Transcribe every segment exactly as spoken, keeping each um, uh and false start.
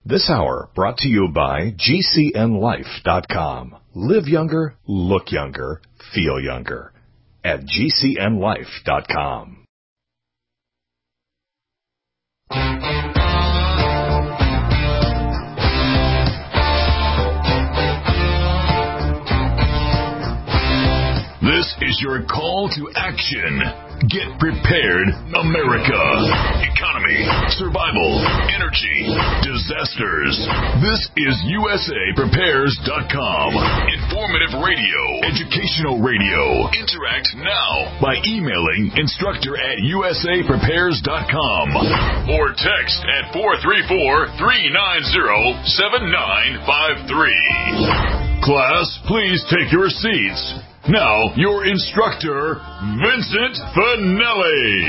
This hour brought to you by G C N life dot com. Live younger, look younger, feel younger at G C N life dot com. This is your call to action. Get prepared, America. Economy, survival, energy, disasters. This is U S A Prepares dot com. Informative radio, educational radio. Interact now by emailing instructor at U S A Prepares dot com or text at four three four, three nine zero, seven nine five three. Class, please take your seats. Now, your instructor, Vincent Finelli.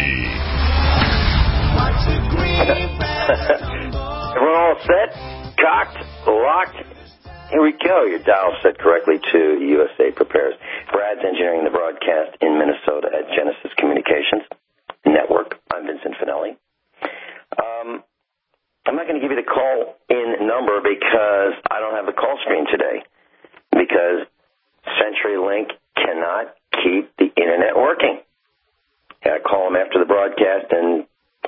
Everyone all set? Cocked? Locked? Here we go. Your dial set correctly to U S A Prepares. Brad's engineering the broadcast in Minnesota at Genesis Communications Network. I'm Vincent Finelli. Um, I'm not going to give you the call-in number because I don't have the call screen today. Because CenturyLink cannot keep the internet working. I call them after the broadcast and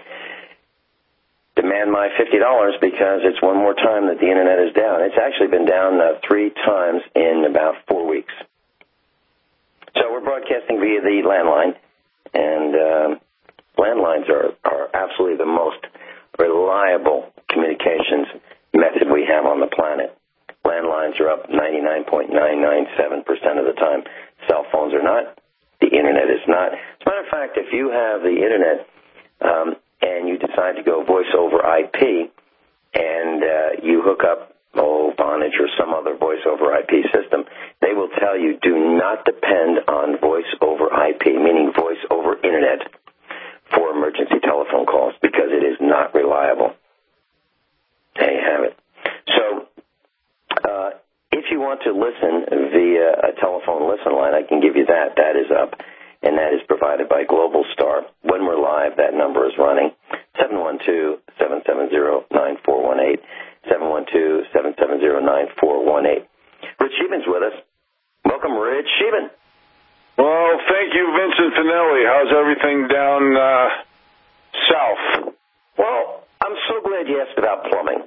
demand my fifty dollars because it's one more time that the internet is down. It's actually been down uh, three times in about four weeks. So we're broadcasting via the landline, and um, landlines are, are absolutely the most reliable communications method we have on the planet. Landlines are up ninety-nine point nine nine seven percent of the time. Cell phones are not. The internet is not. As a matter of fact, if you have the internet um, and you decide to go voice over I P and uh, you hook up oh, Vonage or some other voice over I P system, they will tell you do not depend on voice over I P, meaning voice over internet, for emergency telephone calls because it is not reliable. There you have it. So, Uh, if you want to listen via a telephone listen line, I can give you that. That is up, and that is provided by Global Star. When we're live, that number is running, seven one two, seven seven zero, nine four one eight, seven one two, seven seven zero, nine four one eight. Rich Sheehan's with us. Welcome, Rich Sheehan. Well, thank you, Vincent Finelli. How's everything down uh, south? Well, I'm so glad you asked about plumbing.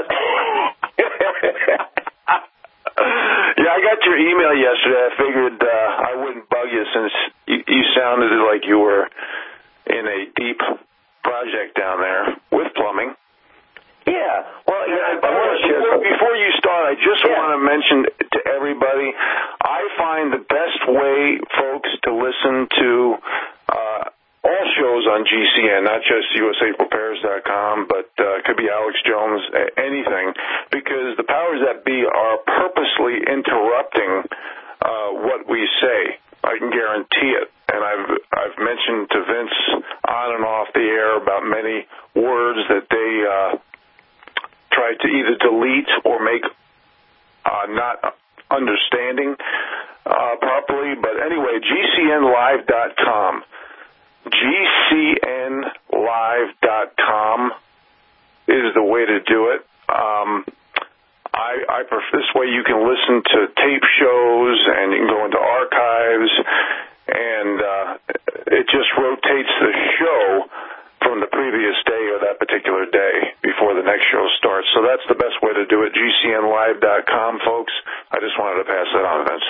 Yeah, I got your email yesterday. I figured uh, I wouldn't bug you since you, you sounded like you were in a deep project down there with plumbing. Yeah. Well, yeah, I, I want to share before, before you start, I just yeah. want to mention to everybody, I find the best way, folks, to listen to uh, all shows on G C N, not just U S A Prepares dot com, but uh, it could be Alex Jones, anything, because the powers that be are purposely interrupting uh, what we say. I can guarantee it. And I've I've mentioned to Vince on and off the air about many words that they uh, try to either delete or make uh, not understanding uh, properly. But anyway, G C N live dot com. G C N live dot com is the way to do it. Um, I, I prefer this way you can listen to tape shows and you can go into archives, and uh, it just rotates the show from the previous day or that particular day before the next show starts. So that's the best way to do it, G C N live dot com, folks. I just wanted to pass that on, Vince.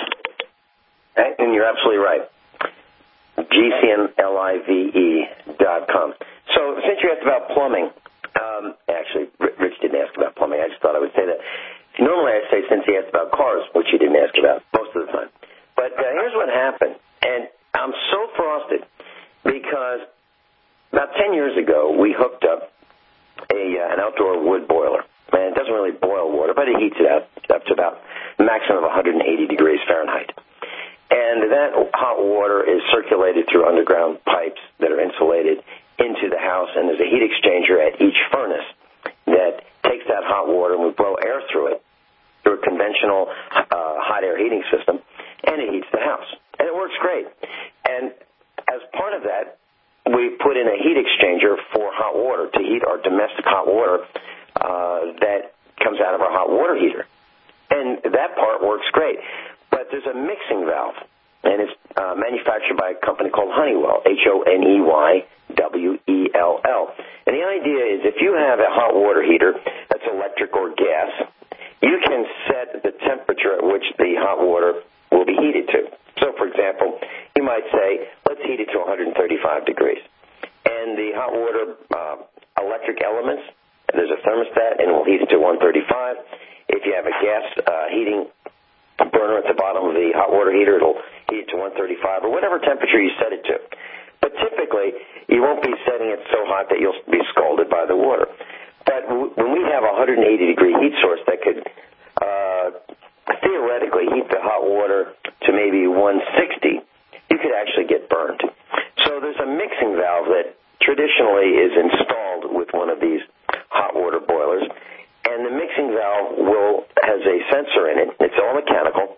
And you're absolutely right. G C N live dot com. So since you asked about plumbing, um, actually, Rich didn't ask about plumbing. I just thought I would say that. Normally I say since he asked about cars, which he didn't ask about most of the time. But uh, here's what happened. And I'm so frosted because about ten years ago we hooked up a uh, an outdoor wood boiler. And it doesn't really boil water, but it heats it up, up to about a maximum of one hundred eighty degrees Fahrenheit. And that hot water is circulated through underground pipes that are insulated into the house, and there's a heat exchanger at each furnace that takes that hot water and we blow air through it, through a conventional uh, hot air heating system, and it heats the house. And it works great. And as part of that, we put in a heat exchanger for hot water to heat our domestic hot water uh, that out of our hot water heater. And that part works great. But there's a mixing valve, and it's uh, manufactured by a company called Honeywell, H O N E Y W E L L. And the idea is if you have a hot water heater that's electric or gas, you can set the temperature at which the hot water will be heated to. So, for example, you might say, let's heat it to one hundred thirty-five degrees. And the hot water uh, electric elements, there's a thermostat, and it will heat it to one thirty-five. If you have a gas uh, heating burner at the bottom of the hot water heater, it'll heat it to one thirty-five, or whatever temperature you set it to. But typically, you won't be setting it so hot that you'll be scalded by the water. But w- when we have a one hundred eighty degree heat source that could uh, theoretically heat the hot water to maybe one sixty, you could actually get burned. So there's a mixing valve that traditionally is installed with one of these hot water boilers, and the mixing valve will has a sensor in it. It's all mechanical.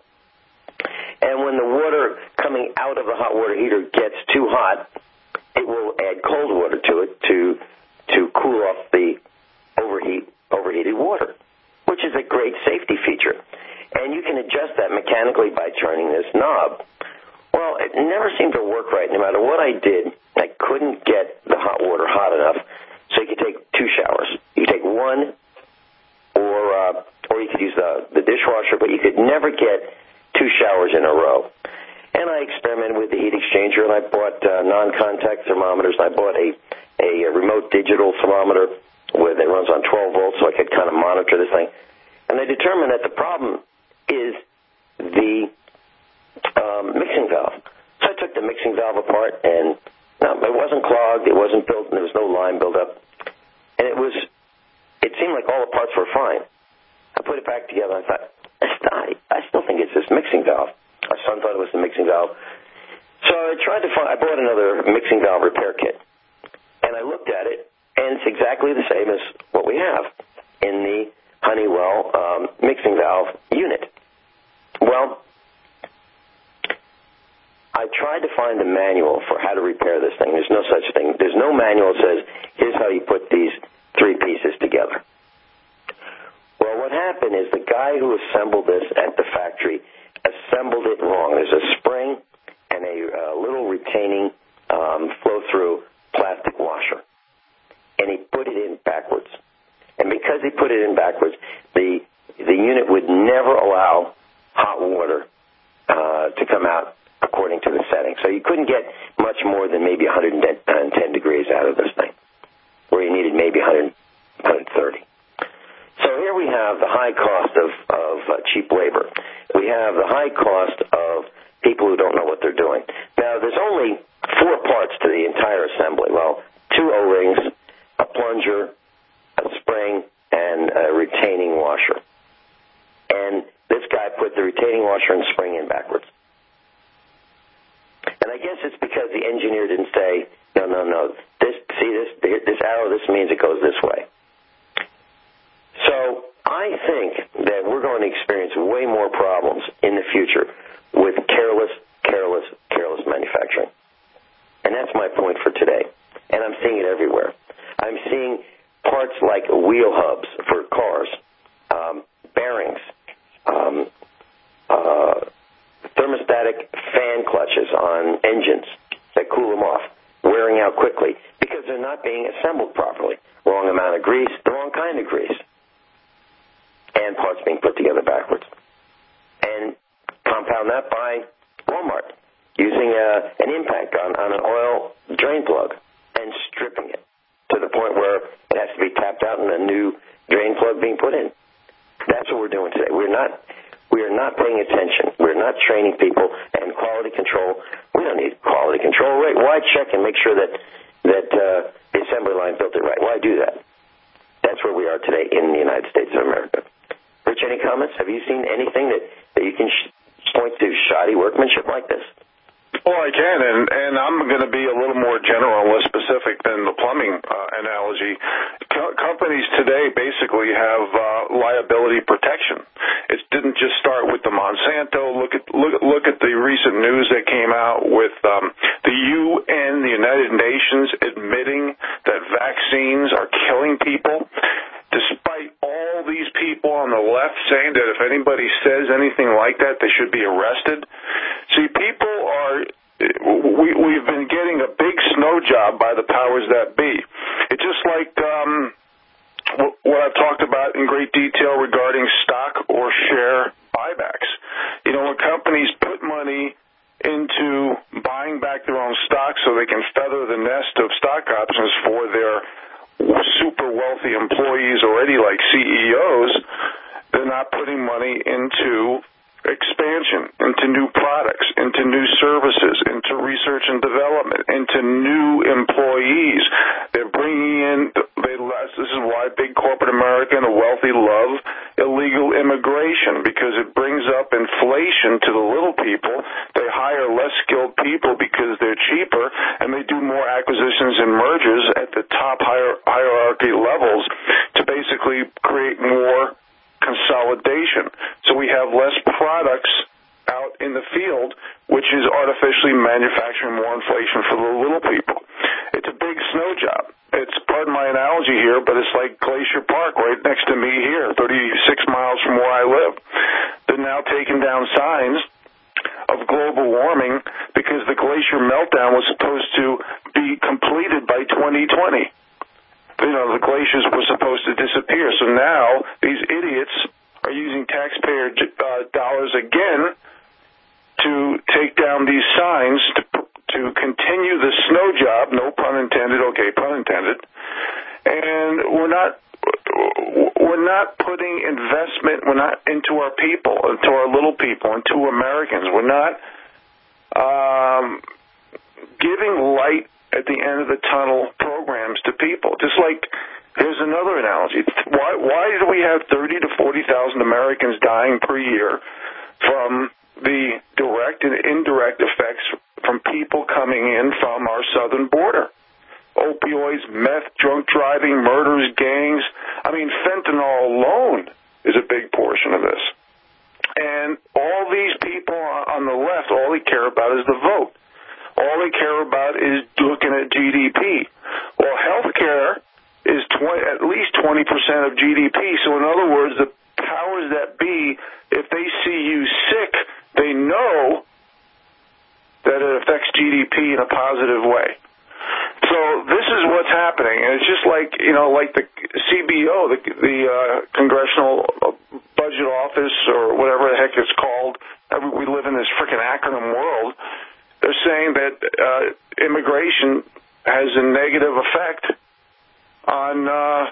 And when the water coming out of the hot water heater gets too hot, it will add cold water to it to to cool off the overheat overheated water, which is a great safety feature. And you can adjust that mechanically by turning this knob. Well, it never seemed to work right. No matter what I did, I couldn't get the hot water hot enough, so you could take two showers. You could take one, or uh, or you could use the, the dishwasher, but you could never get two showers in a row. And I experimented with the heat exchanger, and I bought uh, non-contact thermometers. I bought a, a remote digital thermometer with it runs on twelve volts, so I could kind of monitor this thing. And I determined that the problem is the um, mixing valve. So I took the mixing valve apart, and no, it wasn't clogged, it wasn't built, and there was no line buildup. And it was, it seemed like all the parts were fine. I put it back together, and I thought, it's not, I still think it's this mixing valve. Our son thought it was the mixing valve. So I tried to find, I bought another mixing valve repair kit. And I looked at it, and it's exactly the same as what we have in the Honeywell um, mixing valve unit. Well, I tried to find a manual for how to repair this thing. There's no such thing. There's no manual that says, here's how you put these three pieces together. Well, what happened is the guy who assembled this at the factory assembled it wrong. There's a spring and a uh, little retaining um, flow-through plastic washer. And he put it in backwards. And because he put it in backwards, the the unit would never allow hot water uh, to come out according to the setting. So you couldn't get much more than maybe one hundred ten degrees out of this thing, where you needed maybe one hundred, one hundred thirty. So here we have the high cost of, of uh, cheap labor. We have the high cost of people who don't know what they're doing. Now, there's only four parts to the entire assembly. Well, two O-rings, a plunger, a spring, and a retaining washer. And this guy put the retaining washer and spring in backwards. And I guess it's because the engineer didn't say, no, no, no, this, see this, this arrow, this means it goes this way. So I think that we're going to experience way more problems in the future with careless, careless, careless manufacturing. And that's my point for today. And I'm seeing it everywhere. I'm seeing parts like wheel hubs for cars, um, bearings, um, uh, thermostatic fan clutches on engines that cool them off, wearing out quickly because they're not being assembled properly. Wrong amount of grease, the wrong kind of grease, and parts being put together backwards. And compound that by Walmart using a, an impact on, on an oil drain plug and stripping it to the point where it has to be tapped out and a new drain plug being put in. That's what we're doing today. We're not we are not paying attention. We're not training people, and quality control. We don't need quality control. Right? Why check and make sure that that uh, the assembly line built it right? Why do that? That's where we are today in the United States of America. Rich, any comments? Have you seen anything that, that you can sh- point to shoddy workmanship like this? Well, I can, and, and I'm going to be a little more general and less specific than the plumbing uh, analogy. Co- companies today basically have uh, liability protection. It didn't just start with the Monsanto. Look at look, look at the recent news that came out with um, the U N, the United Nations, admitting that vaccines are killing people. Despite fight all these people on the left saying that if anybody says anything like that, they should be arrested. See, people are, we, we've been getting a big snow job by the powers that be. It's just like um, what I've talked about in great detail regarding stock or share buybacks. You know, when companies put money into buying back their own stock so they can feather the nest of stock options for their super wealthy employees already like C E Os, they're not putting money into expansion, into new products, into new services, into research and development, into new employees. They're bringing in, they, this is why big corporate America and the wealthy love illegal immigration, because it brings up inflation to the little people. They hire less skilled people because they're cheaper, and they do more acquisitions and mergers at the top hier- hierarchy levels to basically create more consolidation. So we have less products out in the field, which is artificially manufacturing more inflation for the little people. It's a big snow job. It's, pardon my analogy here, but it's like Glacier Park right next to me here, thirty-six miles from where I live. They're now taking down signs of global warming because the glacier meltdown was supposed to be completed by twenty twenty. You know, the glaciers were supposed to disappear. So now these idiots are using taxpayer uh, dollars again to take down these signs to to continue the snow job, no pun intended, okay, pun intended. And we're not we're not putting investment, we're not into our people, into our little people, into Americans. We're not um, giving light at the end of the tunnel programs to people. Just like, here's another analogy. Why why do we have thirty to forty thousand Americans dying per year from the direct and indirect effects from people coming in from our southern border? Opioids, meth, drunk driving, murders, gangs. I mean, fentanyl alone is a big portion of this. And all these people on the left, all they care about is the vote. All they care about is looking at G D P. Well, health care is twenty, at least twenty percent of G D P. So in other words, the powers that be, if they see you sick, they know that it affects G D P in a positive way. So this is what's happening. And it's just like, you know, like the C B O, the, the uh, Congressional Budget Office, or whatever the heck it's called. We live in this freaking acronym world. They're saying that uh, immigration has a negative effect on uh,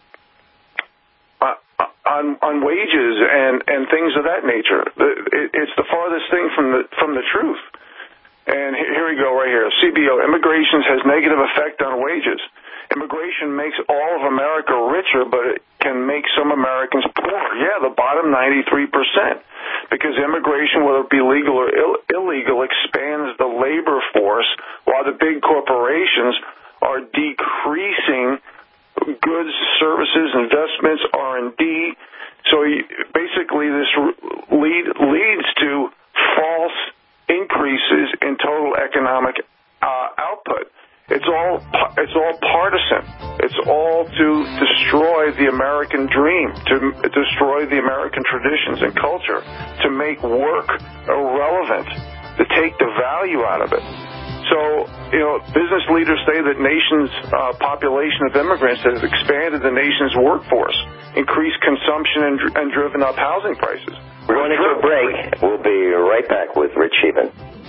on on wages and, and things of that nature. It, it's the farthest thing from the from the truth. And here we go right here. C B O, immigration has negative effect on wages. Immigration makes all of America richer, but it can make some Americans poor. Yeah, the bottom ninety-three percent. Because immigration, whether it be legal or Ill- illegal, expands the labor force while the big corporations are decreasing goods, services, investments, R and D. So basically this lead, leads to false increases in total economic uh, output. It's all it's all partisan. It's all to destroy the American dream, to destroy the American traditions and culture, to make work irrelevant, to take the value out of it. So, you know, business leaders say that nation's uh, population of immigrants has expanded the nation's workforce, increased consumption, and, and driven up housing prices. We're going to go to a break. We'll be right back with Rich Sheehan.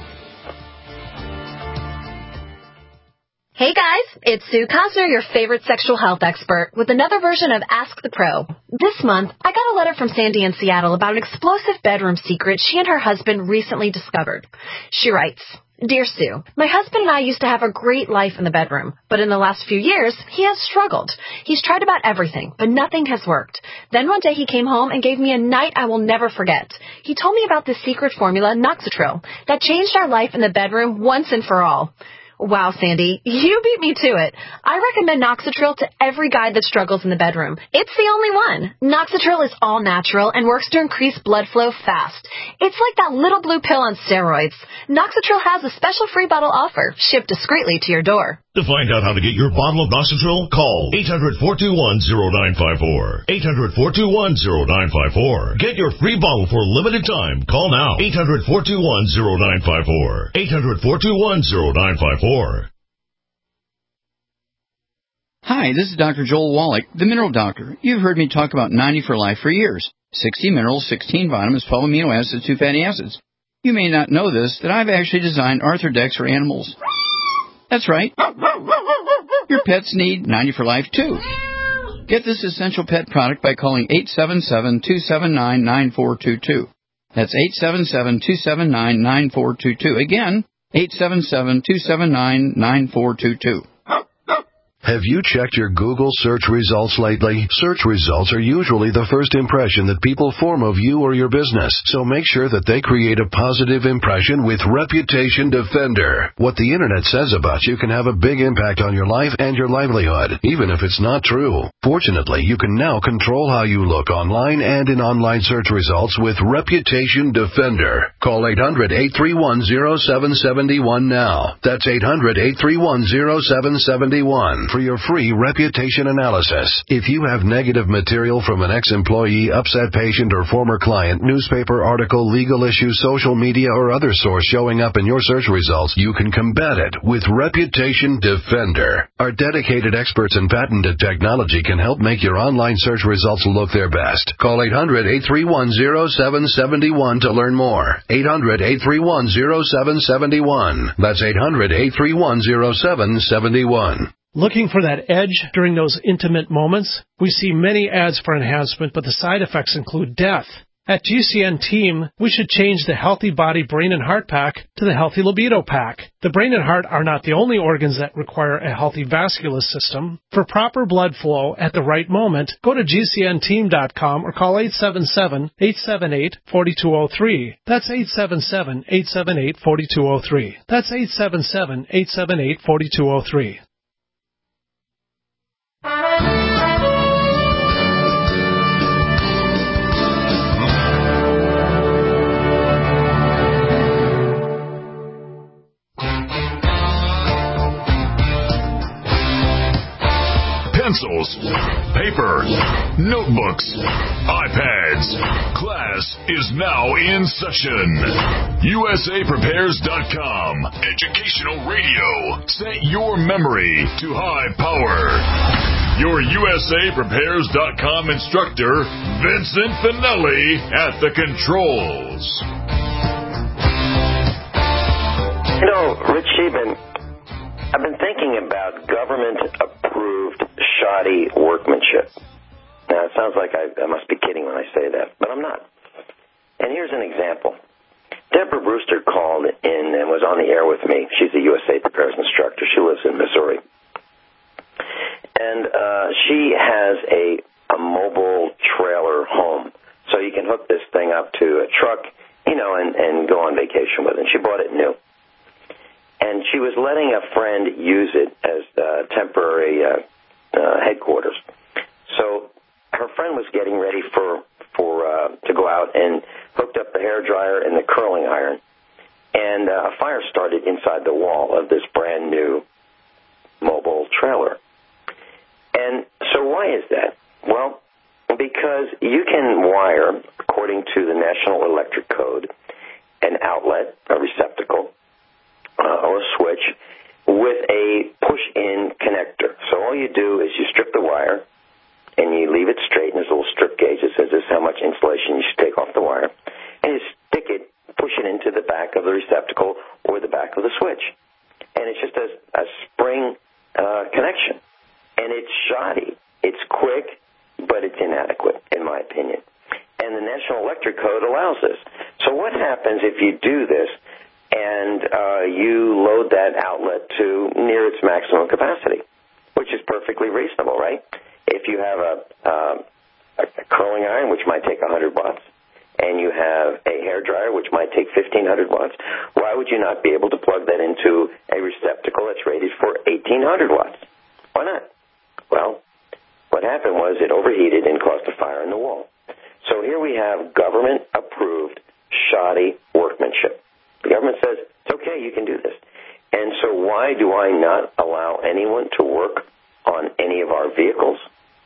Hey guys, it's Sue Cosner, your favorite sexual health expert, with another version of Ask the Pro. This month, I got a letter from Sandy in Seattle about an explosive bedroom secret she and her husband recently discovered. She writes, Dear Sue, my husband and I used to have a great life in the bedroom, but in the last few years, he has struggled. He's tried about everything, but nothing has worked. Then one day he came home and gave me a night I will never forget. He told me about the secret formula, Noxatril, that changed our life in the bedroom once and for all. Wow, Sandy, you beat me to it. I recommend Noxitril to every guy that struggles in the bedroom. It's the only one. Noxitril is all natural and works to increase blood flow fast. It's like that little blue pill on steroids. Noxitril has a special free bottle offer, shipped discreetly to your door. To find out how to get your bottle of Noxitril, call eight hundred, four two one, zero nine five four. eight hundred, four two one, zero nine five four. Get your free bottle for a limited time. Call now. eight hundred, four two one, zero nine five four. eight hundred, four two one, zero nine five four. Hi, this is Doctor Joel Wallach, the Mineral Doctor. You've heard me talk about ninety for Life for years. sixty minerals, sixteen vitamins, twelve amino acids, two fatty acids. You may not know this, that I've actually designed Arthrodex for animals. That's right. Your pets need ninety for Life, too. Get this essential pet product by calling eight seven seven, two seven nine, nine four two two. That's eight seven seven, two seven nine, nine four two two. Again, eight seven seven, two seven nine, nine four two two. Have you checked your Google search results lately? Search results are usually the first impression that people form of you or your business, so make sure that they create a positive impression with Reputation Defender. What the Internet says about you can have a big impact on your life and your livelihood, even if it's not true. Fortunately, you can now control how you look online and in online search results with Reputation Defender. Call eight hundred, eight three one, zero seven seven one now. That's eight hundred, eight three one, zero seven seven one. For your free reputation analysis. If you have negative material from an ex-employee, upset patient, or former client, newspaper article, legal issue, social media, or other source showing up in your search results, you can combat it with Reputation Defender. Our dedicated experts in patented technology can help make your online search results look their best. Call eight hundred, eight three one, zero seven seven one to learn more. eight hundred, eight three one, zero seven seven one. That's eight hundred, eight three one, zero seven seven one. Looking for that edge during those intimate moments? We see many ads for enhancement, but the side effects include death. At G C N Team, we should change the Healthy Body, Brain, and Heart Pack to the Healthy Libido Pack. The brain and heart are not the only organs that require a healthy vascular system. For proper blood flow at the right moment, go to G C N team dot com or call eight seven seven, eight seven eight, four two zero three. That's eight seven seven, eight seven eight, four two zero three. That's eight seven seven, eight seven eight, four two zero three. Pencils, paper, notebooks, iPads. Class is now in session. U S A Prepares dot com. Educational radio. Set your memory to high power. Your U S A Prepares dot com instructor, Vincent Finelli, at the controls. You know, Rich Sheben, I've been thinking about government-approved shoddy workmanship. Now, it sounds like I, I must be kidding when I say that, but I'm not. And here's an example. Deborah Brewster called in and was on the air with me. She's a U S A Prepares instructor. She lives in Missouri. And uh, she has a, a mobile trailer home. So you can hook this thing up to a truck, you know, and, and go on vacation with it. And she bought it new. And she was letting a friend use it as uh, temporary uh, uh, headquarters. So her friend was getting ready for for uh, to go out and hooked up the hairdryer and the curling iron. And uh, a fire started inside the wall of this brand new mobile trailer. And so why is that? Well, because you can wire, according to the National Electric Code, an outlet, a receptacle, Uh, or a switch with a push-in connector. So all you do is you strip the wire and you leave it straight, and there's a little strip gauge that says this is how much insulation you should take off the wire, and you stick it, push it into the back of the receptacle or the back of the switch. And it's just a, a spring uh, connection. And it's shoddy. It's quick, but it's inadequate, in my opinion. And the National Electric Code allows this. So what happens if you do this and uh, you load that outlet to near its maximum capacity, which is perfectly reasonable, right? If you have a, uh, a curling iron, which might take one hundred watts, and you have a hairdryer, which might take fifteen hundred watts, why would you not be able to plug that into a receptacle that's rated for eighteen hundred watts? Why not? Well, what happened was it overheated and caused a fire in the wall. So here we have government-approved shoddy workmanship. The government says, it's okay, you can do this. And so why do I not allow anyone to work on any of our vehicles?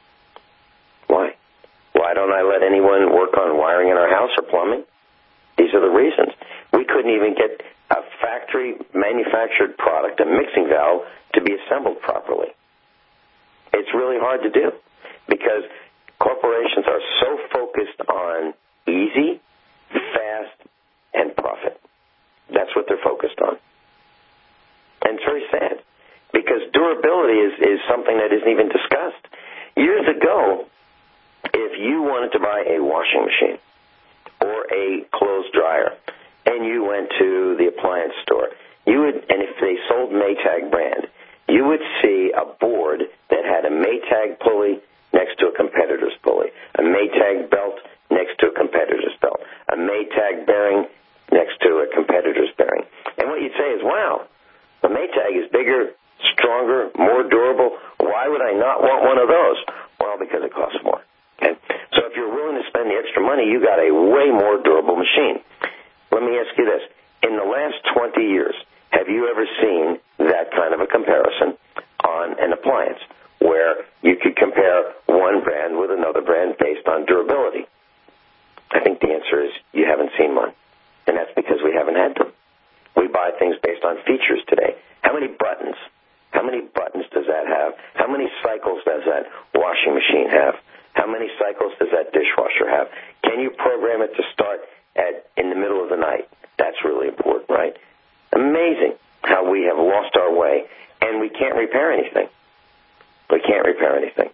Why? Why don't I let anyone work on wiring in our house or plumbing? These are the reasons. We couldn't even get a factory-manufactured product, a mixing valve, to be assembled properly. It's really hard to do because corporations are so focused on easy, fast, and profit. That's what they're focused on. And it's very sad because durability is, is something that isn't even discussed. Years ago, if you wanted to buy a washing machine or a clothes dryer and you went to the appliance store, you would, and if they sold Maytag brand, you would see a board that had a Maytag pulley next to a competitor's pulley, a Maytag belt next to a competitor's belt, a Maytag bearing next to a competitor's bearing. And what you'd say is, wow, the Maytag is bigger, stronger, more durable. Why would I not want one of those? Well, because it costs more. Okay? So if you're willing to spend the extra money, you got a way more durable machine. Let me ask you this. In the last twenty years, have you ever seen that kind of a comparison on an appliance where you could compare one brand with another brand based on durability? I think the answer is you haven't seen one, and that's because we haven't had them. We buy things based on features today. How many buttons? How many buttons does that have? How many cycles does that washing machine have? How many cycles does that dishwasher have? Can you program it to start at in the middle of the night? That's really important, right? Amazing how we have lost our way, and we can't repair anything. We can't repair anything.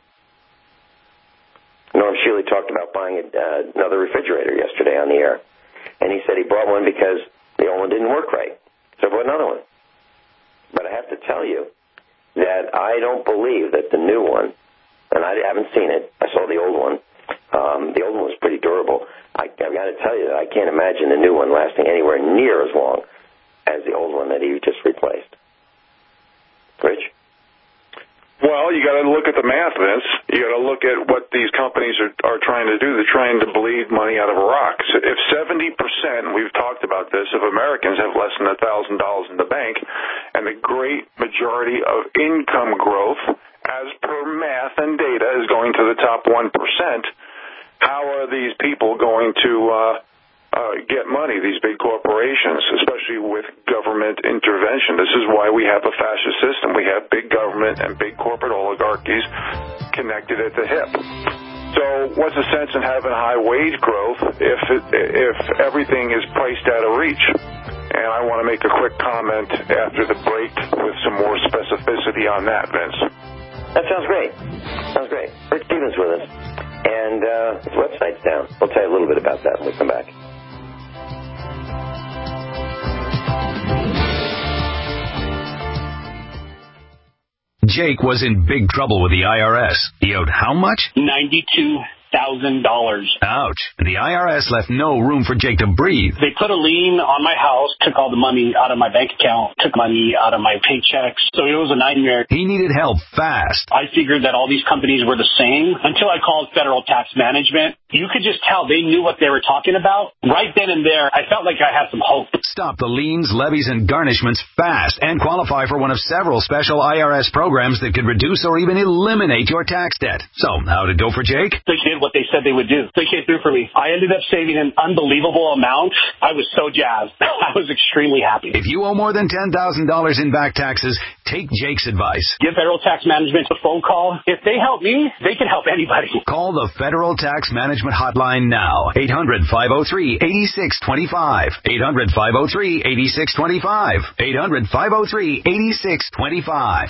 Norm Shealy talked about buying a, uh, another refrigerator yesterday on the air, and he said he bought one because the old one didn't work right. So I bought another one. But I have to tell you that I don't believe that the new one, and I haven't seen it. I saw the old one. Um, the old one was pretty durable. I, I've got to tell you that I can't imagine the new one lasting anywhere near as long as the old one that he just replaced. Rich? Well, you got to look at the math, Vince. You got to look at what these companies are, are trying to do. They're trying to bleed money out of a rock. So if seventy percent, we've talked about this, of Americans have less than one thousand dollars in the bank, and the great majority of income growth, as per math and data, is going to the top one percent, how are these people going to uh, uh, get money, these big corporations, especially with government intervention? This is why we have a fascist system. We have big government and big corporate oligarchies connected at the hip. So what's the sense in having high wage growth if it, if everything is priced out of reach? And I want to make a quick comment after the break with some more specificity on that, Vince. That sounds great. Sounds great. Rich Stevens with us. And uh, his website's down. We'll tell you a little bit about that when we come back. Jake was in big trouble with the I R S. He owed how much? ninety-two thousand dollars. Ouch. And the I R S left no room for Jake to breathe. They put a lien on my house, took all the money out of my bank account, took money out of my paychecks. So it was a nightmare. He needed help fast. I figured that all these companies were the same until I called Federal Tax Management. You could just tell they knew what they were talking about. Right then and there, I felt like I had some hope. Stop the liens, levies, and garnishments fast and qualify for one of several special I R S programs that could reduce or even eliminate your tax debt. So, how'd it go for Jake? They did what they said they would do. They came through for me. I ended up saving an unbelievable amount. I was so jazzed. I was extremely happy. If you owe more than ten thousand dollars in back taxes, take Jake's advice. Give Federal Tax Management a phone call. If they help me, they can help anybody. Call the Federal Tax Management Hotline now. eight hundred, five oh three, eight six two five. eight hundred, five oh three, eight six two five. eight hundred, five oh three, eight six two five.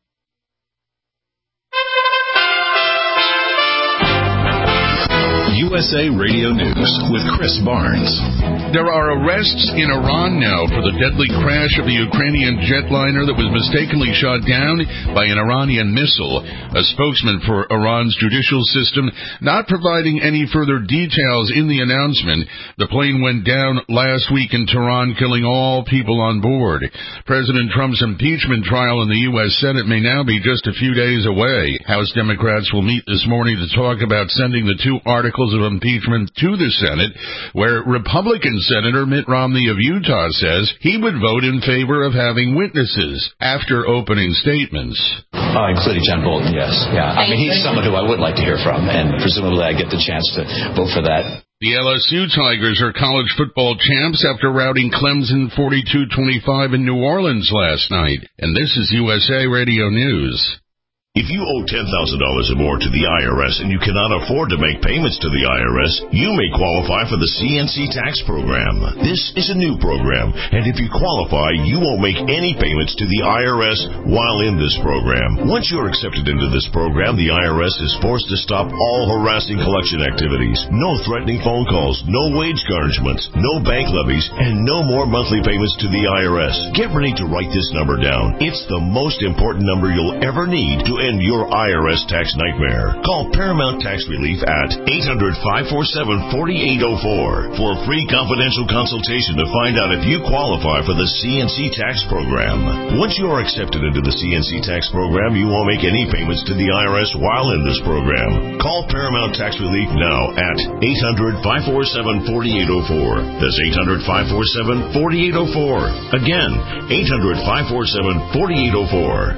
U U S A Radio News with Chris Barnes. There are arrests in Iran now for the deadly crash of the Ukrainian jetliner that was mistakenly shot down by an Iranian missile. A spokesman for Iran's judicial system not providing any further details in the announcement. The plane went down last week in Tehran, killing all people on board. President Trump's impeachment trial in the U S Senate may now be just a few days away. House Democrats will meet this morning to talk about sending the two articles of impeachment to the Senate, where Republican Senator Mitt Romney of Utah says he would vote in favor of having witnesses after opening statements. Uh, including John Bolton, yes. Yeah. I mean, he's someone who I would like to hear from, and presumably I get the chance to vote for that. The L S U Tigers are college football champs after routing Clemson forty-two twenty-five in New Orleans last night. And this is U S A Radio News. If you owe ten thousand dollars or more to the I R S and you cannot afford to make payments to the I R S, you may qualify for the C N C tax program. This is a new program, and if you qualify, you won't make any payments to the I R S while in this program. Once you're accepted into this program, the I R S is forced to stop all harassing collection activities. No threatening phone calls, no wage garnishments, no bank levies, and no more monthly payments to the I R S. Get ready to write this number down. It's the most important number you'll ever need to end your I R S tax nightmare. Call Paramount Tax Relief at eight hundred, five four seven, four eight zero four for a free confidential consultation to find out if you qualify for the C N C tax program. Once you are accepted into the C N C tax program, you won't make any payments to the I R S while in this program. Call Paramount Tax Relief now at eight hundred, five four seven, four eight zero four. That's eight hundred, five four seven, four eight zero four. Again, eight hundred, five four seven, four eight zero four.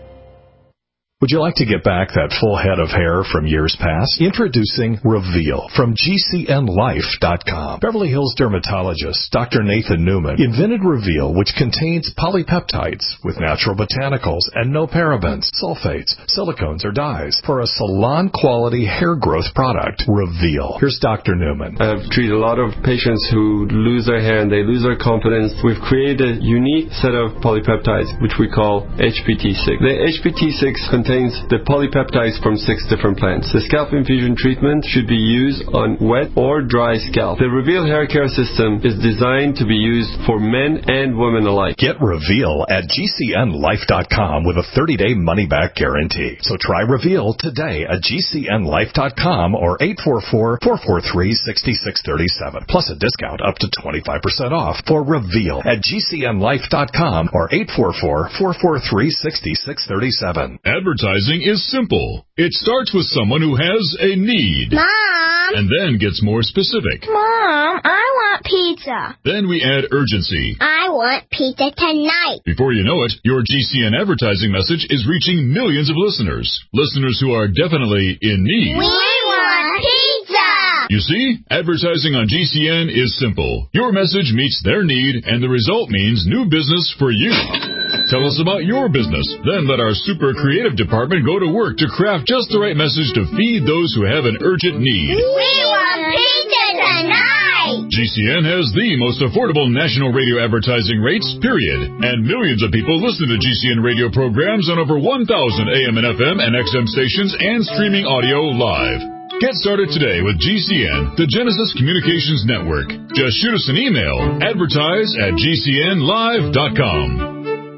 Would you like to get back that full head of hair from years past? Introducing Reveal from G C N life dot com. Beverly Hills dermatologist Doctor Nathan Newman invented Reveal, which contains polypeptides with natural botanicals and no parabens, sulfates, silicones, or dyes for a salon-quality hair growth product. Reveal. Here's Doctor Newman. I've treated a lot of patients who lose their hair and they lose their confidence. We've created a unique set of polypeptides, which we call H P T six. The H P T six contains contains the polypeptides from six different plants. The scalp infusion treatment should be used on wet or dry scalp. The Reveal hair care system is designed to be used for men and women alike. Get Reveal at G C N life dot com with a thirty-day money-back guarantee. So try Reveal today at G C N life dot com or eight four four, four four three, six six three seven. Plus a discount up to twenty-five percent off for Reveal at G C N life dot com or eight four four, four four three, six six three seven. Advertising is simple. It starts with someone who has a need. Mom! And then gets more specific. Mom, I want pizza. Then we add urgency. I want pizza tonight. Before you know it, your G C N advertising message is reaching millions of listeners. Listeners who are definitely in need. We want pizza! You see, advertising on G C N is simple. Your message meets their need, and the result means new business for you. Tell us about your business. Then let our super creative department go to work to craft just the right message to feed those who have an urgent need. We want pizza tonight! G C N has the most affordable national radio advertising rates, period. And millions of people listen to G C N radio programs on over one thousand A M and F M and X M stations and streaming audio live. Get started today with G C N, the Genesis Communications Network. Just shoot us an email, advertise at G C N live dot com.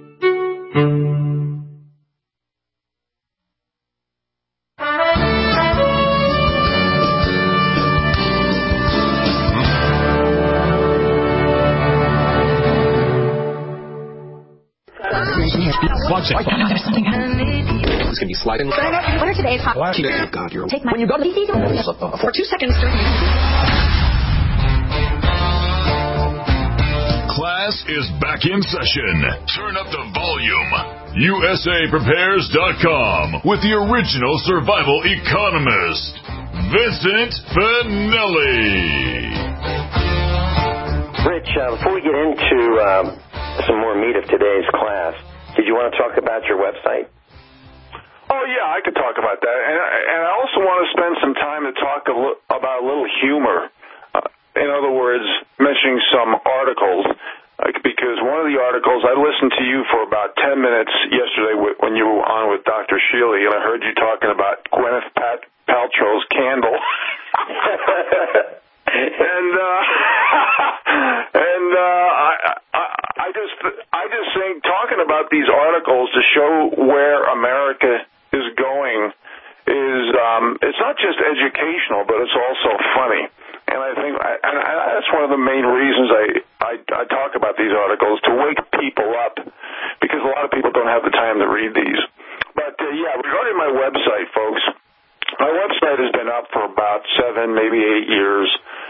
Watch it. There's something happening. It's going to be sliding. What are today's hot? Oh, God, you're... Take my... When you go to the... For two seconds... Class is back in session. Turn up the volume. U S A Prepares dot com with the original survival economist, Vincent Finelli. Rich, uh, before we get into uh, some more meat of today's class, did you want to talk about your website? Oh, yeah, I could talk about that. And, and I also want to spend some time to talk a li- about a little humor. Uh, in other words, mentioning some articles. Uh, because one of the articles, I listened to you for about ten minutes yesterday w- when you were on with Doctor Shealy, and I heard you talking about Gwyneth Pat- Paltrow's candle. these articles to show where America is going is um, it's not just educational, but it's also funny. And I think and that's one of the main reasons I, I, I talk about these articles, to wake people up, because a lot of people don't have the time to read these. But, uh, yeah, regarding my website, folks, my website has been up for about seven, maybe eight years.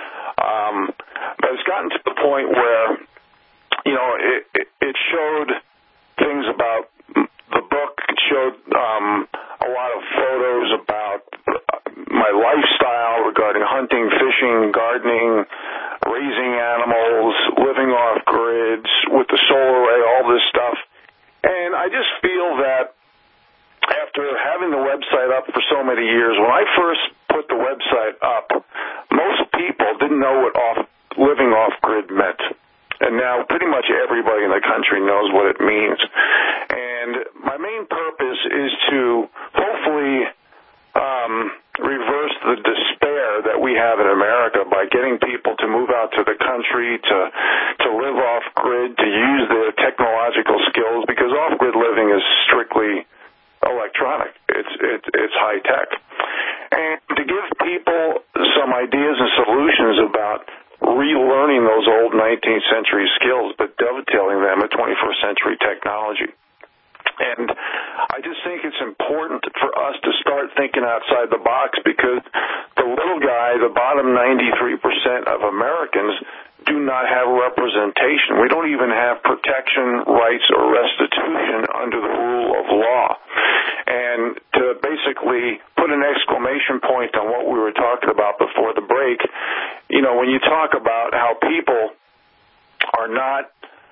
Um, but it's gotten to the point where, you know, it, it, it showed things about the book. It showed um, a lot of photos about my lifestyle regarding hunting, fishing, gardening, raising animals, living off grids with the solar array, all this stuff. And I just feel that after having the website up for so many years, when I first put the website up, most people didn't know what off, living off-grid meant. And now pretty much everybody in the country knows what it means. And my main purpose is to hopefully um, reverse the despair that we have in America by getting people to move out to the country, to to live off-grid, to use their technological skills, because off-grid living is strictly electronic. It's it, it's high tech, and to give people some ideas and solutions about relearning those old nineteenth century skills, but dovetailing them with twenty-first century technology. And I just think it's important for us to start thinking outside the box, because the little guy, the bottom ninety-three percent of Americans, do not have representation. We don't even have protection, rights, or restitution under the rule of law. And to basically put an exclamation point on what we were talking about before the break, you know, when you talk about how people are not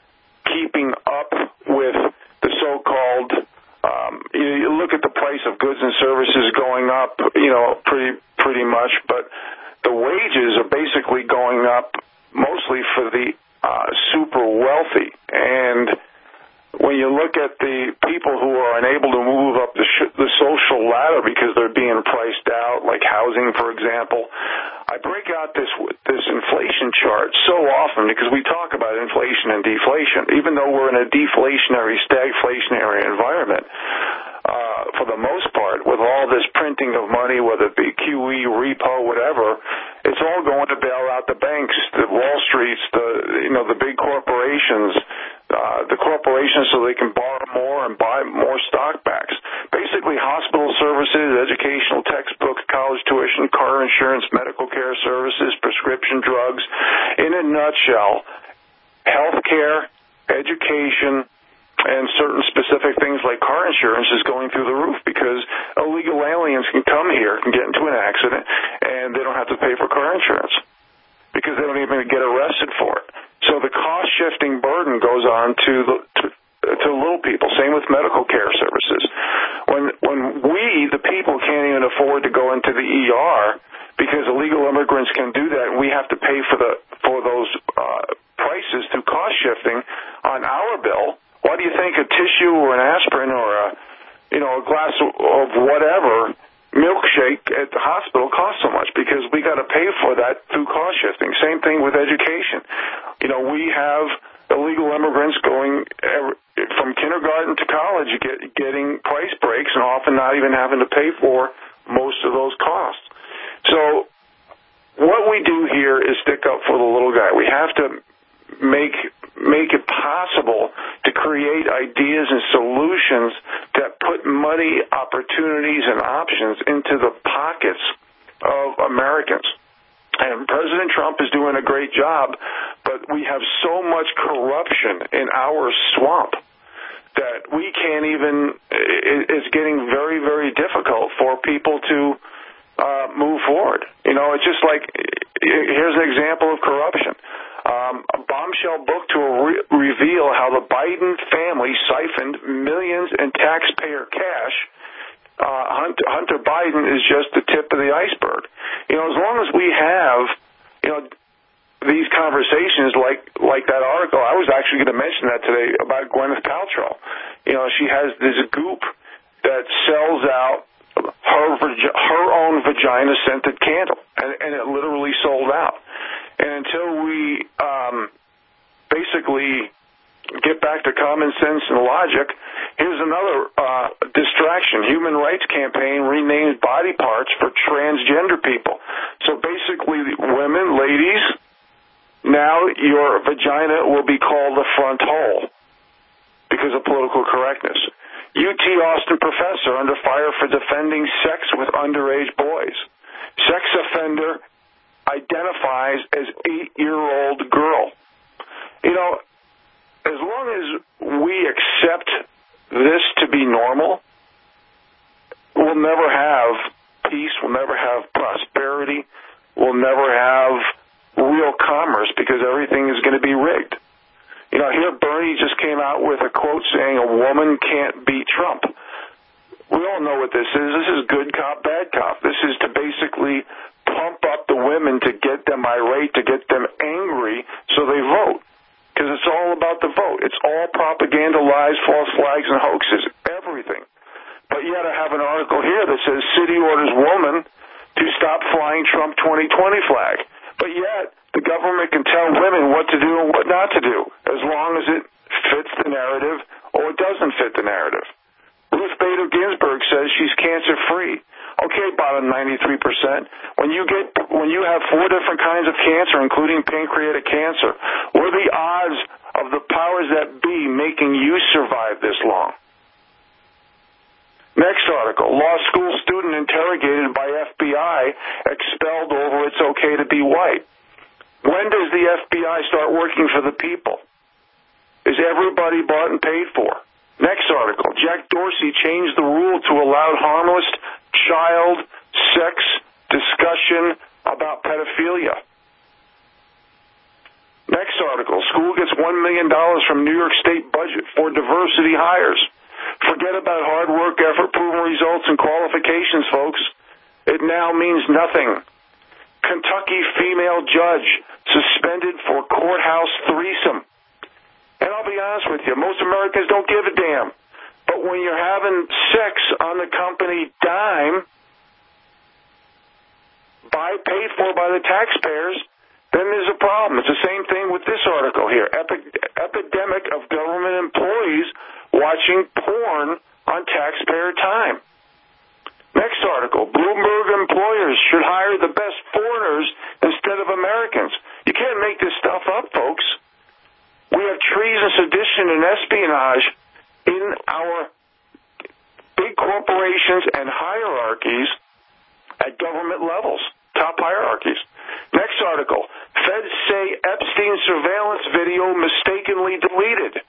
keeping up with the so-called, um, you, you look at the price of goods and services going up, you know, pretty pretty much, but the wages are basically going up mostly for the uh, super wealthy. And when you look at the people who are unable to move up the, sh- the social ladder because they're being priced out, like housing, for example, I break out this this inflation chart so often because we talk about inflation and deflation, even though we're in a deflationary, stagflationary environment. Uh, for the most part, with all this printing of money, whether it be Q E, repo, whatever, it's all going to bail out the banks, the Wall Streets, the you know the big corporations, uh, the corporations, so they can borrow more and buy more stock backs. Basically, hospital services, educational textbooks, college tuition, car insurance, medical care services, prescription drugs. In a nutshell, health care, education, and certain specific things like car insurance is going through the roof because illegal aliens can come here, can get into an accident, and they don't have to pay for car insurance because they don't even get arrested for it. So the cost-shifting burden goes on to the to, to little people. Same with medical care services. When when we, the people, can't even afford to go into the E R because illegal immigrants can do that, and we have to pay for the for those uh, prices through cost-shifting on our bill. Why do you think a tissue or an aspirin or a, you know, a glass of whatever milkshake at the hospital costs so much? Because we got to pay for that through cost shifting. Same thing with education. You know, we have illegal immigrants going every, from kindergarten to college, get, getting price breaks, and often not even having to pay for most of those costs. So what we do here is stick up for the little guy. We have to make make it possible to create ideas and solutions that put money, opportunities, and options into the pockets of Americans. And President Trump is doing a great job, but we have so much corruption in our swamp that we can't even, it's getting very, very difficult for people to uh, move forward. You know, it's just like, here's an example of corruption. Um, a bombshell book to re- reveal how the Biden family siphoned millions in taxpayer cash. Uh, Hunter, Hunter Biden is just the tip of the iceberg. You know, as long as we have, you know, these conversations like like that article, I was actually going to mention that today about Gwyneth Paltrow. You know, she has this goop that sells out her her own vagina-scented candle, and, and it literally sold out. And until we um, basically get back to common sense and logic, here's another uh, distraction. Human Rights Campaign renames body parts for transgender people. So basically, women, ladies, now your vagina will be called the front hole because of political correctness. U T Austin professor under fire for defending sex with underage boys. Sex offender identifies as eight-year-old girl. You know, as long as we accept this to be normal, we'll never have peace, we'll never have prosperity, we'll never have real commerce because everything is going to be rigged. You know, here Bernie just came out with a quote saying a woman can't beat Trump. We all know what this is. This is good cop, bad cop. This is to basically pump up the women to get them irate, to get them angry so they vote. Because it's all about the vote. It's all propaganda, lies, false flags, and hoaxes. Everything. But yet I have an article here that says city orders woman to stop flying Trump twenty twenty flag. But yet the government can tell women what to do and what not to do, as long as it fits the narrative or it doesn't fit the narrative. Ruth Bader Ginsburg says she's cancer-free. Okay, bottom ninety-three percent. When you get, when you have four different kinds of cancer, including pancreatic cancer, what are the odds of the powers that be making you survive this long? Next article, law school student interrogated by F B I expelled over it's okay to be white. When does the F B I start working for the people? Is everybody bought and paid for? Next article, Jack Dorsey changed the rule to allow harmless child sex discussion about pedophilia. Next article, school gets one million dollars from New York State budget for diversity hires. Forget about hard work, effort, proven results, and qualifications, folks. It now means nothing. Kentucky female judge suspended for courthouse threesome. And I'll be honest with you, most Americans don't give a damn. But when you're having sex on the company dime, by paid for by the taxpayers, then there's a problem. It's the same thing with this article here. Epi- epidemic of government employees watching porn on taxpayer time. Next article, Bloomberg employers should hire the best foreigners instead of Americans. You can't make this stuff up, folks. We have treason, sedition, and espionage in our big corporations and hierarchies at government levels, top hierarchies. Next article, feds say Epstein surveillance video mistakenly deleted.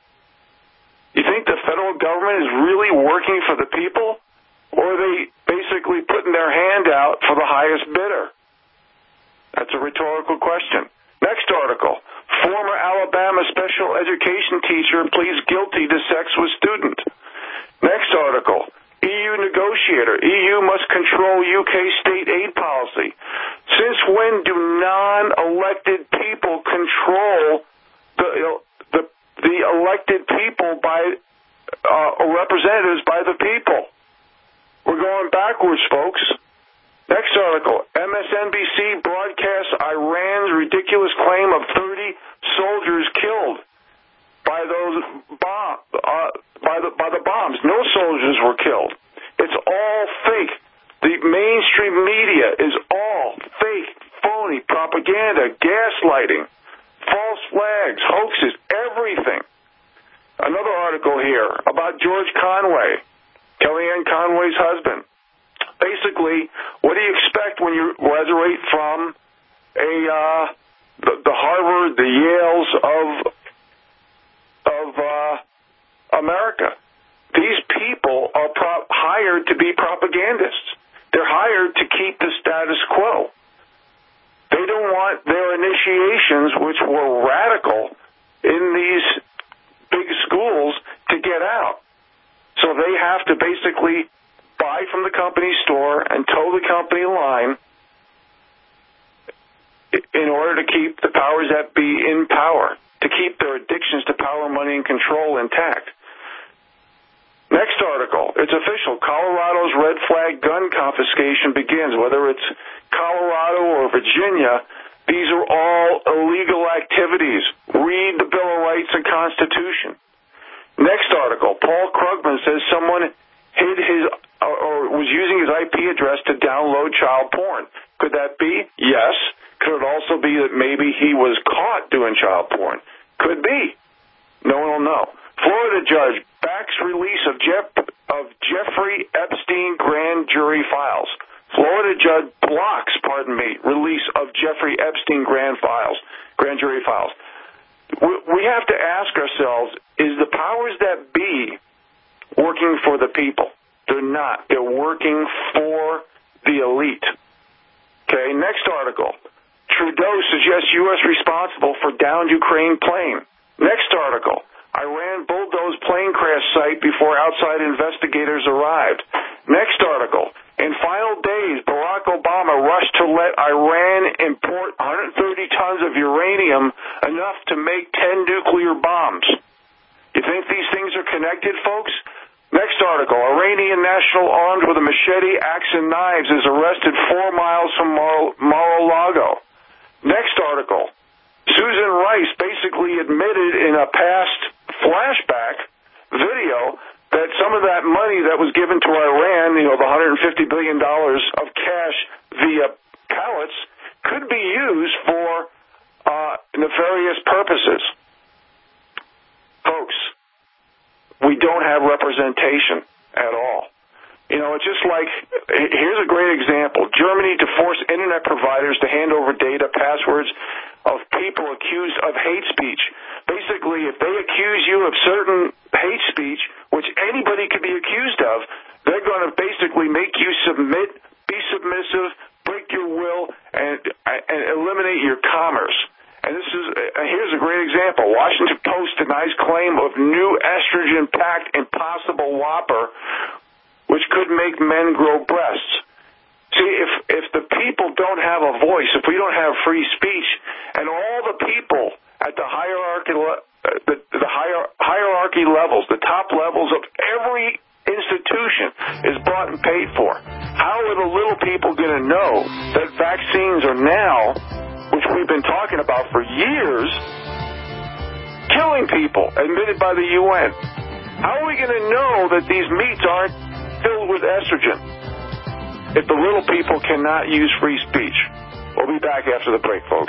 You think the federal government is really working for the people? Or are they basically putting their hand out for the highest bidder? That's a rhetorical question. Next article. Former Alabama special education teacher pleads guilty to sex with student. Next article. E U negotiator. E U must control U K state aid policy. Since when do non-elected people control the the, the elected people by uh, representatives by the people? We're going backwards, folks. Next article. M S N B C broadcasts Iran's ridiculous claim of thirty soldiers killed by those bomb, uh, by the by the bombs. No soldiers were killed. It's all fake. The mainstream media is all fake, phony propaganda, gaslighting, false flags, hoaxes, everything. Another article here about George Conway, Kellyanne Conway's husband. Basically, what do you expect when you graduate from a uh, the, the Harvard, the Yales of of uh, America? These people are pro- hired to be propagandists. They're hired to keep the status quo. They don't want their initiations, which were radical in these big schools, to get out. So they have to basically buy from the company store and toe the company line in order to keep the powers that be in power, to keep their addictions to power, money, and control intact. Next article. It's official. Colorado's red flag gun confiscation begins. Whether it's Colorado or Virginia, these are all illegal activities. Read the Bill of Rights and Constitution. Next article, Paul Krugman says someone hid his or, or was using his I P address to download child porn. Could that be? Yes. Could it also be that maybe he was caught doing child porn? Could be. No one will know. Florida judge backs release of, Jeff, of Jeffrey Epstein grand jury files. Florida judge blocks, pardon me, release of Jeffrey Epstein grand files, grand jury files. We have to ask ourselves, is the powers that be working for the people? They're not. They're working for the elite. Okay, next article. Trudeau suggests U S responsible for downed Ukraine plane. Next article. Iran bulldozed plane crash site before outside investigators arrived. Next article. In final days, Barack Obama rushed to let Iran import one hundred thirty tons of uranium, enough to make ten nuclear bombs. You think these things are connected, folks? Next article. Iranian national armed with a machete, axe, and knives is arrested four miles from Mar- Mar-a-Lago. Next article. Susan Rice basically admitted in a past flashback video that some of that money that was given to Iran, you know, the one hundred fifty billion dollars of cash via pallets, could be used for uh, nefarious purposes. Folks, we don't have representation at all. You know, it's just like, here's a great example. Germany to force internet providers to hand over data, passwords of people accused of hate speech. Basically, if they accuse you of certain hate speech, which anybody could be accused of, they're going to basically make you submit, be submissive, break your will, and, and eliminate your commerce. And this is, uh, here's a great example. Washington Post denies claim of new estrogen-packed impossible whopper, which could make men grow breasts. See, if if the people don't have a voice, if we don't have free speech, and all the people at the hierarchy, uh, the, the hier- hierarchy levels, the top levels of every institution is bought and paid for, how are the little people going to know that vaccines are now, which we've been talking about for years, killing people, admitted by the U N? How are we going to know that these meats aren't filled with estrogen if the little people cannot use free speech? We'll be back after the break, folks.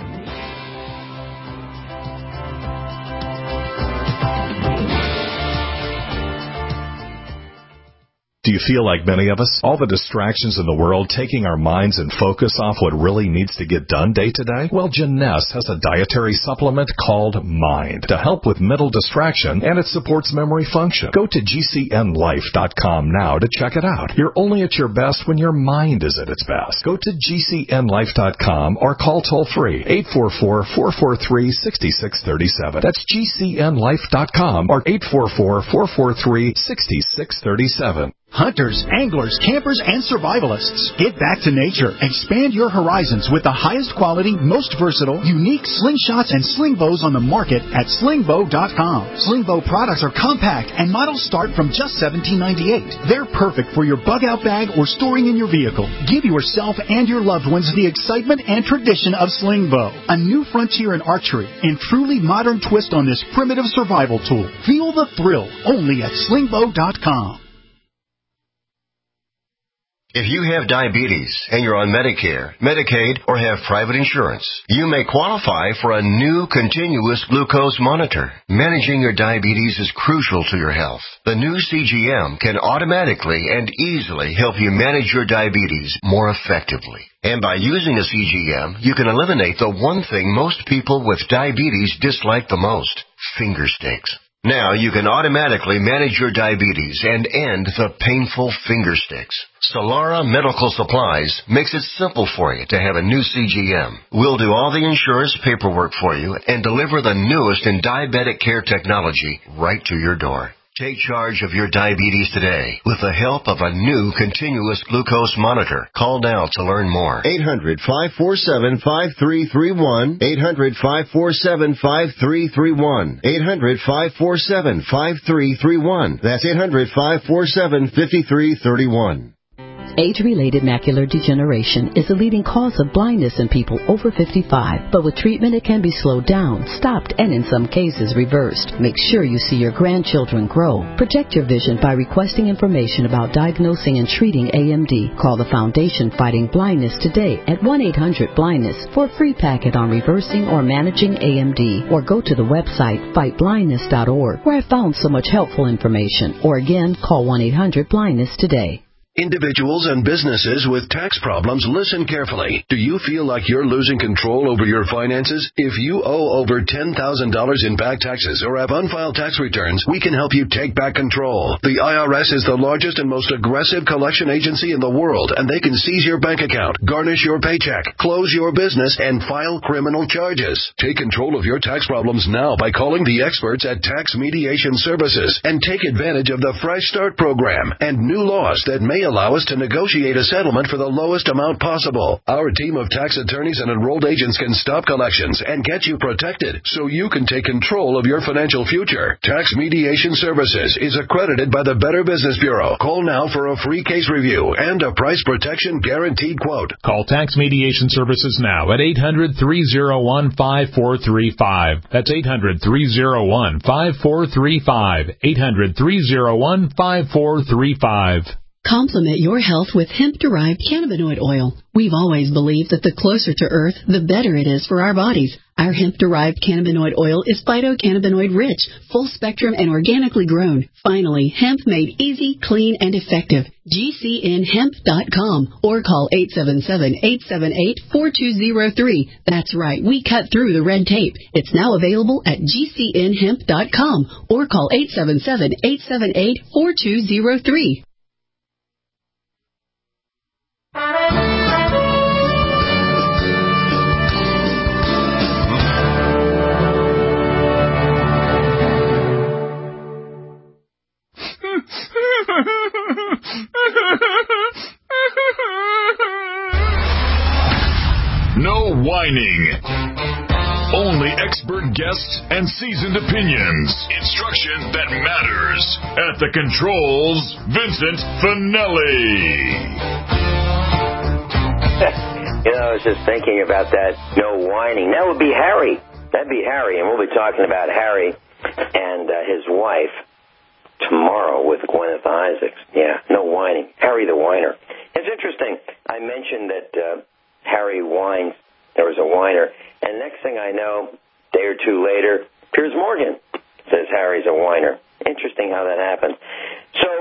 Do you feel like many of us? All the distractions in the world taking our minds and focus off what really needs to get done day to day? Well, Janess has a dietary supplement called Mind to help with mental distraction, and it supports memory function. Go to G C N life dot com now to check it out. You're only at your best when your mind is at its best. Go to G C N life dot com or call toll-free eight four four, four four three, six six three seven. That's G C N life dot com or eight four four, four four three, six six three seven. Hunters, anglers, campers, and survivalists, get back to nature. Expand your horizons with the highest quality, most versatile, unique slingshots and sling bows on the market at sling bow dot com. Sling bow products are compact and models start from just seventeen ninety-eight. They're perfect for your bug out bag or storing in your vehicle. Give yourself and your loved ones the excitement and tradition of sling bow, a new frontier in archery and truly modern twist on this primitive survival tool. Feel the thrill only at sling bow dot com. If you have diabetes and you're on Medicare, Medicaid, or have private insurance, you may qualify for a new continuous glucose monitor. Managing your diabetes is crucial to your health. The new C G M can automatically and easily help you manage your diabetes more effectively. And by using a C G M, you can eliminate the one thing most people with diabetes dislike the most: finger sticks. Now you can automatically manage your diabetes and end the painful finger sticks. Solara Medical Supplies makes it simple for you to have a new C G M. We'll do all the insurance paperwork for you and deliver the newest in diabetic care technology right to your door. Take charge of your diabetes today with the help of a new continuous glucose monitor. Call now to learn more. eight hundred, five four seven, five three three one. eight hundred, five four seven, five three three one. eight hundred, five four seven, five three three one. That's eight hundred, five four seven, five three three one. Age-related macular degeneration is the leading cause of blindness in people over fifty-five, but with treatment it can be slowed down, stopped, and in some cases reversed. Make sure you see your grandchildren grow. Protect your vision by requesting information about diagnosing and treating A M D. Call the Foundation Fighting Blindness today at one eight hundred blindness for a free packet on reversing or managing A M D, or go to the website fight blindness dot org, where I found so much helpful information. Or again, call one eight hundred blindness today. Individuals and businesses with tax problems, listen carefully. Do you feel like you're losing control over your finances? If you owe over ten thousand dollars in back taxes or have unfiled tax returns, we can help you take back control. The I R S is the largest and most aggressive collection agency in the world, and they can seize your bank account, garnish your paycheck, close your business, and file criminal charges. Take control of your tax problems now by calling the experts at Tax Mediation Services and take advantage of the Fresh Start program and new laws that may allow us to negotiate a settlement for the lowest amount possible. Our team of tax attorneys and enrolled agents can stop collections and get you protected so you can take control of your financial future. Tax Mediation Services is accredited by the Better Business Bureau. Call now for a free case review and a price protection guaranteed quote. Call Tax Mediation Services now at eight hundred, three oh one, five four three five. That's eight hundred, three oh one, five four three five. eight hundred, three oh one, five four three five. Complement your health with hemp-derived cannabinoid oil. We've always believed that the closer to Earth, the better it is for our bodies. Our hemp-derived cannabinoid oil is phytocannabinoid rich, full spectrum, and organically grown. Finally, hemp made easy, clean, and effective. G C N hemp dot com or call eight seven seven, eight seven eight, four two zero three. That's right, we cut through the red tape. It's now available at G C N hemp dot com or call eight seven seven, eight seven eight, four two zero three. No whining. Only expert guests and seasoned opinions. Instruction that matters. At the controls, Vincent Finelli. You know, I was just thinking about that. No whining. That would be Harry. That'd be Harry, and we'll be talking about Harry and uh, his wife tomorrow with Gwyneth Isaacs. Yeah, no whining. Harry the whiner. It's interesting. I mentioned that uh, Harry whines. There was a whiner. And next thing I know, a day or two later, Piers Morgan says Harry's a whiner. Interesting how that happened. So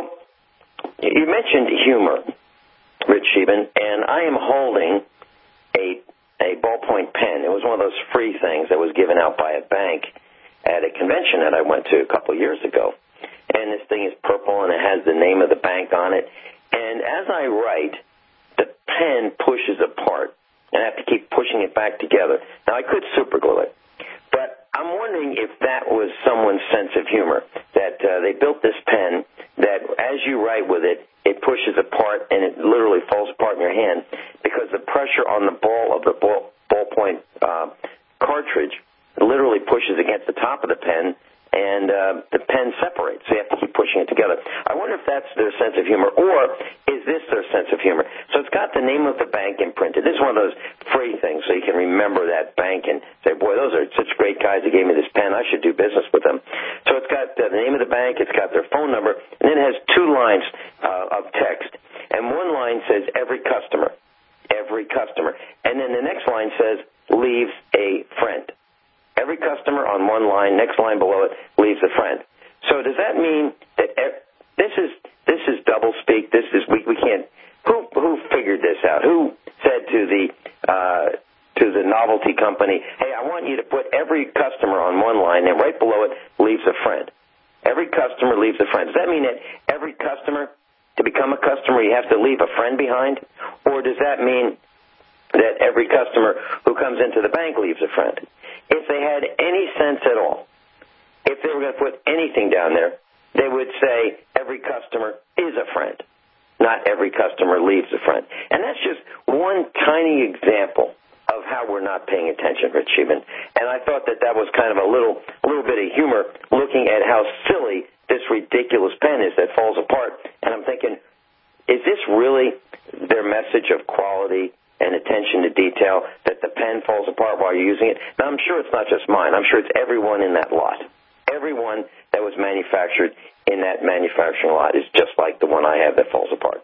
you mentioned humor, Rich Sheben, and I am holding a a ballpoint pen. It was one of those free things that was given out by a bank at a convention that I went to a couple of years ago. And this thing is purple, and it has the name of the bank on it. And as I write, the pen pushes apart, and I have to keep pushing it back together. Now, I could superglue it, but I'm wondering if that was someone's sense of humor, that uh, they built this pen that as you write with it, it pushes apart, and it literally falls apart in your hand because the pressure on the ball of the ball, ballpoint uh, cartridge literally pushes against the top of the pen, and uh, the pen separates, so you have to keep pushing it together. I wonder if that's their sense of humor, or is this their sense of humor? So it's got the name of the bank imprinted. This is one of those free things, so you can remember that bank and say, boy, those are such great guys that gave me this pen. I should do business with them. So it's got uh, the name of the bank, it's got their phone number, and then it has two lines uh, of text. And one line says, every customer, every customer. And then the next line says, leaves a friend. Every customer on one line, next line below it, leaves a friend. So does that mean that ev- this is this is double speak? This is we we can't. Who who figured this out? Who said to the uh, to the novelty company, "Hey, I want you to put every customer on one line, and right below it leaves a friend. Every customer leaves a friend." Does that mean that every customer, to become a customer, you have to leave a friend behind, or does that mean that every customer who comes into the bank leaves a friend? If they had any sense at all, if they were going to put anything down there, they would say every customer is a friend, not every customer leaves a friend. And that's just one tiny example of how we're not paying attention, Rich Sheben. And I thought that that was kind of a little, a little bit of humor looking at how silly this ridiculous pen is that falls apart. And I'm thinking, is this really their message of quality and attention to detail that the pen falls apart while you're using it? Now, I'm sure it's not just mine. I'm sure it's everyone in that lot. Everyone that was manufactured in that manufacturing lot is just like the one I have that falls apart.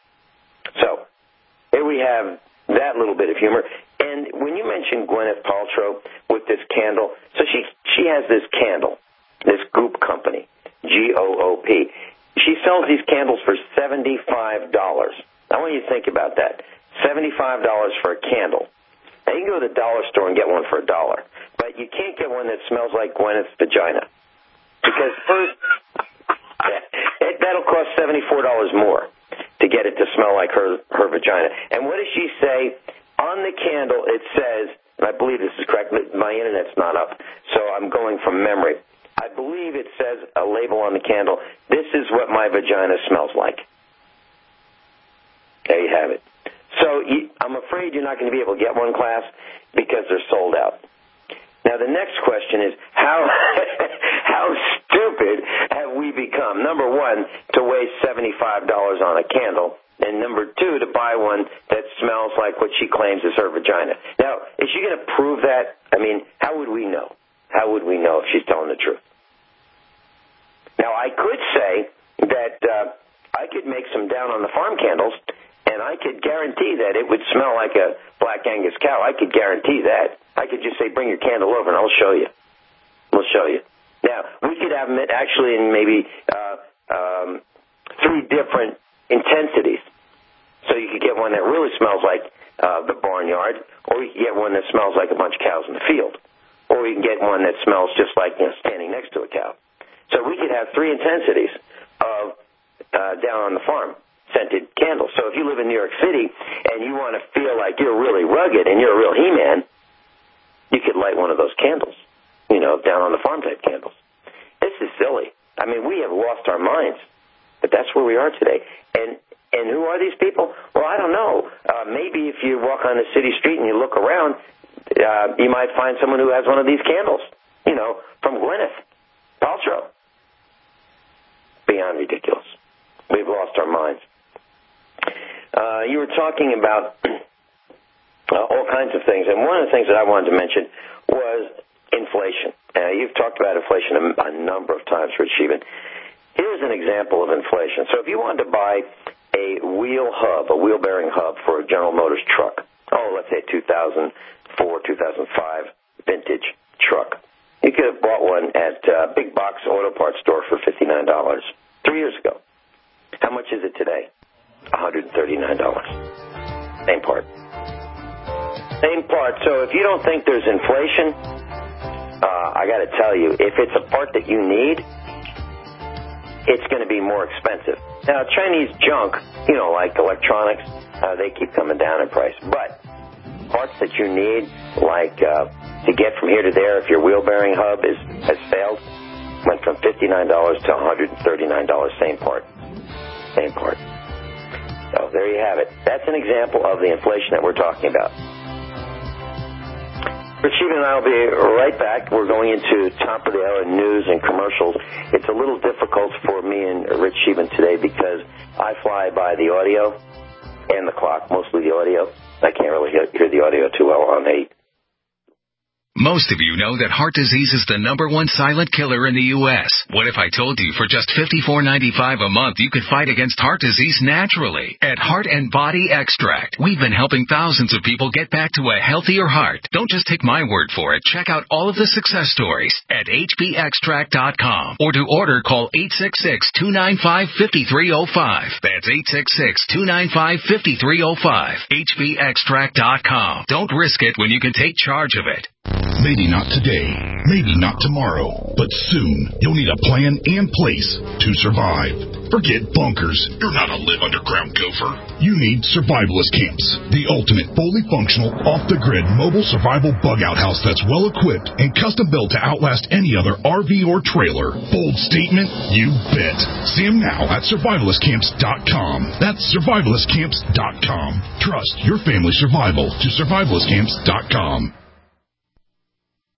So here we have that little bit of humor. And when you mentioned Gwyneth Paltrow with this candle, so she she has this candle, this Goop company, G O O P. She sells these candles for seventy-five dollars. I want you to think about that. seventy-five dollars for a candle. Now, you can go to the dollar store and get one for a dollar, but you can't get one that smells like Gwyneth's vagina. Because first, that'll cost seventy-four dollars more to get it to smell like her, her vagina. And what does she say? On the candle, it says, and I believe this is correct, but my Internet's not up, so I'm going from memory. I believe it says a label on the candle, this is what my vagina smells like. There you have it. So you, I'm afraid you're not going to be able to get one, class, because they're sold out. Now, the next question is, how how stupid have we become? Number one, to waste seventy-five dollars on a candle, and number two, to buy one that smells like what she claims is her vagina. Now, is she going to prove that? I mean, how would we know? How would we know if she's telling the truth? Now, I could say that uh, I could make some down-on-the-farm candles, and I could guarantee that it would smell like a Black Angus cow. I could guarantee that. I could just say, bring your candle over, and I'll show you. We'll show you. Now, we could have them actually in maybe uh, um, three different intensities. So you could get one that really smells like uh, the barnyard, or you can get one that smells like a bunch of cows in the field, or you can get one that smells just like, you know, standing next to a cow. So we could have three intensities of uh, down on the farm scented candles. So if you live in New York City and you want to feel like you're really rugged and you're a real He-Man, you could light one of those candles, you know, down on the farm type candles. This is silly. I mean, we have lost our minds, but that's where we are today. And and who are these people? Well, I don't know. Uh, maybe if you walk on the city street and you look around, uh, you might find someone who has one of these candles, you know, from Gwyneth Paltrow. Beyond ridiculous. We've lost our minds. Uh, you were talking about uh, all kinds of things, and one of the things that I wanted to mention was inflation. Uh, you've talked about inflation a, a number of times, Rich Sheehan. Here's an example of inflation. So if you wanted to buy a wheel hub, a wheel bearing hub for a General Motors truck, oh, let's say two thousand four, two thousand five vintage truck, you could have bought one at a big box auto parts store for fifty-nine dollars three years ago. How much is it today? one hundred thirty-nine dollars. Same part. Same part. So if you don't think there's inflation, uh, I got to tell you, if it's a part that you need, it's going to be more expensive. Now, Chinese junk, you know, like electronics, uh, they keep coming down in price. But parts that you need, like uh, to get from here to there, if your wheel bearing hub is has failed, went from fifty-nine dollars to one hundred thirty-nine dollars. Same part. Same part. So there you have it. That's an example of the inflation that we're talking about. Rich Sheehan and I will be right back. We're going into top of the hour news and commercials. It's a little difficult for me and Rich Sheehan today because I fly by the audio and the clock, mostly the audio. I can't really hear the audio too well on eight. Most of you know that heart disease is the number one silent killer in the U S What if I told you for just fifty-four ninety-five a month you could fight against heart disease naturally? At Heart and Body Extract, we've been helping thousands of people get back to a healthier heart. Don't just take my word for it. Check out all of the success stories at H B extract dot com. Or to order, call eight six six, two nine five, five three zero five. That's eight six six, two nine five, five three zero five. H B extract dot com. Don't risk it when you can take charge of it. Maybe not today, maybe not tomorrow, but soon you'll need a plan and place to survive. Forget bunkers. You're not a live underground gopher. You need Survivalist Camps, the ultimate fully functional, off-the-grid mobile survival bug-out house that's well-equipped and custom-built to outlast any other R V or trailer. Bold statement? You bet. See them now at survivalist camps dot com. That's survivalist camps dot com. Trust your family's survival to survivalist camps dot com.